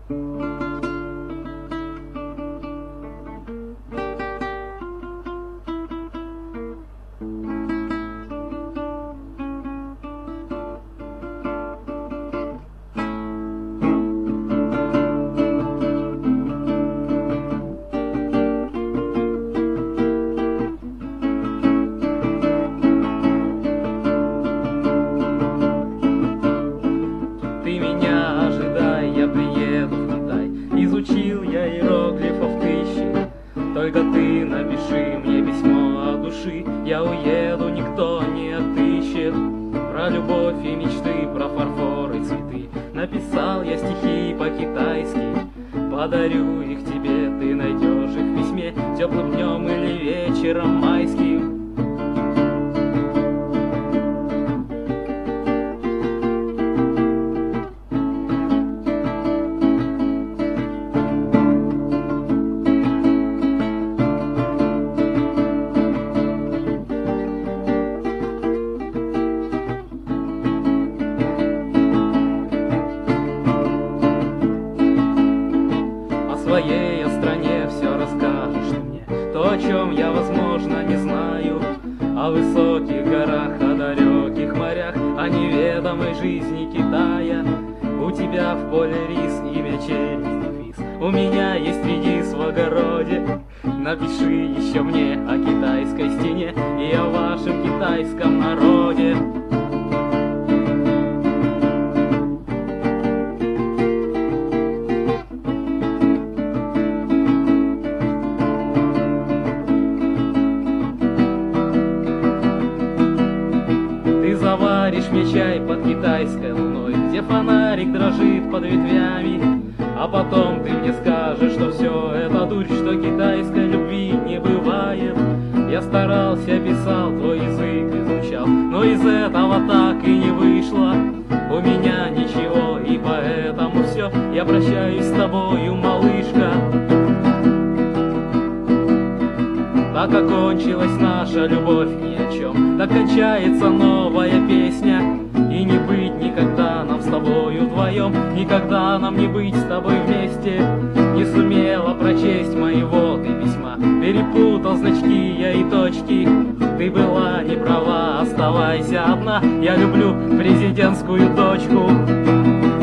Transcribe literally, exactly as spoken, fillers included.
Изучил я иероглифов тысячи, только ты напиши мне письмо от души. Я уеду, никто не отыщет. Про любовь и мечты, про фарфор и цветы написал я стихи по-китайски. Подарю их тебе, ты найдешь их в письме теплым днем или вечером майским. В своей стране все расскажешь ты мне, то, о чем я, возможно, не знаю. О высоких горах, о далеких морях, о неведомой жизни Китая. У тебя в поле рис, имя через дефис. У меня есть редис в огороде. Напиши еще мне о китайской стене и о вашем китайском народе. Заваришь мне чай под китайской луной, где фонарик дрожит под ветвями. А потом ты мне скажешь, что все это дурь, что китайской любви не бывает. Я старался, писал, твой язык изучал, но из этого так и не вышло. У меня ничего, и поэтому все, я прощаюсь с тобою, малышка. Так окончилась наша любовь ни о чем, так кончается новая песня. И не быть никогда нам с тобою вдвоем, никогда нам не быть с тобой вместе. Не сумела прочесть моего ты письма, перепутал значки я и точки. Ты была не права, оставайся одна, я люблю президентскую дочку.